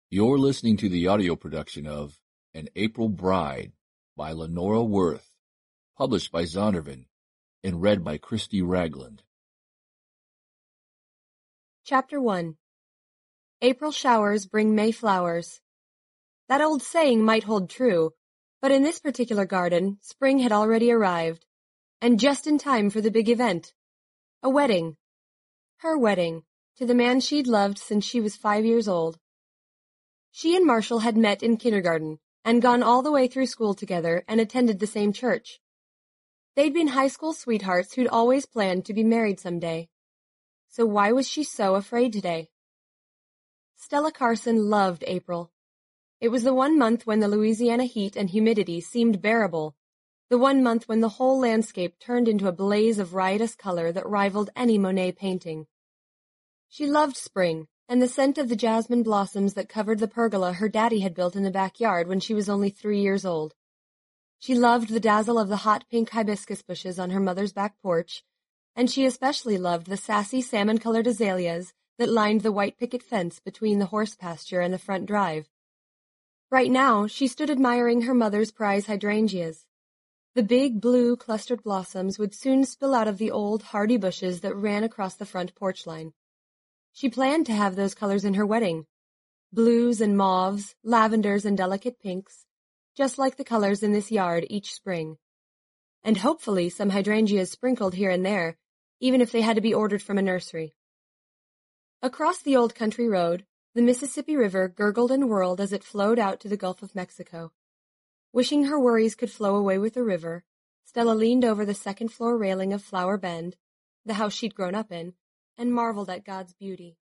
You're listening to the audio production of An April Bride by Lenora Worth, published by Zondervan and read by Christy Ragland. Chapter 1. April showers bring May flowers. That old saying might hold true, but in this particular garden, spring had already arrived, and just in time for the big event. A wedding. Her wedding, to the man she'd loved since she was 5 years old. She and Marshall had met in kindergarten and gone all the way through school together and attended the same church. They'd been high school sweethearts who'd always planned to be married someday. So why was she so afraid today? Stella Carson loved April. It was the 1 month when the Louisiana heat and humidity seemed bearable, the 1 month when the whole landscape turned into a blaze of riotous color that rivaled any Monet painting. She loved spring and the scent of the jasmine blossoms that covered the pergola her daddy had built in the backyard when she was only 3 years old. She loved the dazzle of the hot pink hibiscus bushes on her mother's back porch, and she especially loved the sassy salmon-colored azaleas that lined the white picket fence between the horse pasture and the front drive. Right now, she stood admiring her mother's prize hydrangeas. The big, blue, clustered blossoms would soon spill out of the old, hardy bushes that ran across the front porch line. She planned to have those colors in her wedding. Blues and mauves, lavenders and delicate pinks, just like the colors in this yard each spring. And hopefully some hydrangeas sprinkled here and there, even if they had to be ordered from a nursery. Across the old country road, the Mississippi River gurgled and whirled as it flowed out to the Gulf of Mexico. Wishing her worries could flow away with the river, Stella leaned over the second-floor railing of Flower Bend, the house she'd grown up in, and marveled at God's beauty.